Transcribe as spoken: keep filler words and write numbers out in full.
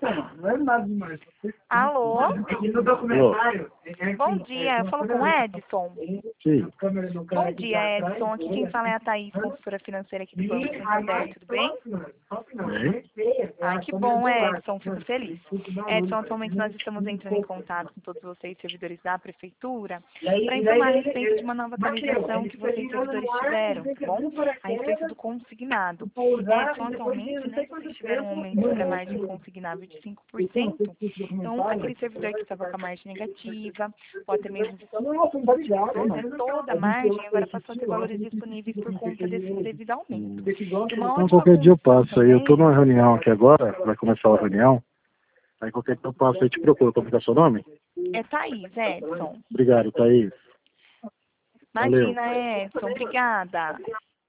Não é nada demais. Alô? Aqui no documentário... é Bom assim, dia, é, eu falo com o Edson. Sim. câmera do carro Bom aqui dia, atrás, Edson. Aqui quem fala é a Thaís, consultora financeira aqui do Banco Santander, tudo bem? Ai, que bom, Edson, fico feliz. Edson, atualmente nós estamos entrando em contato com todos vocês, servidores da Prefeitura, para informar a respeito de uma nova atualização que vocês, servidores, tiveram, tá bom? A respeito do consignado. Edson, atualmente, né, vocês tiveram um aumento sobre a margem consignável de cinco por cento, então aquele servidor que estava com a margem negativa, ou até mesmo utilizou, né, toda a margem, agora passou a ter valores disponíveis por conta desse devido aumento. E uma Então, ótima qualquer dia eu condição passo aí. Eu tô também, numa reunião aqui agora, vai começar a reunião. Aí qualquer dia eu passo aí, te procuro. Como fica seu nome? é Thaís, Edson. Obrigado, Thaís. Valeu. Imagina, Edson, obrigada.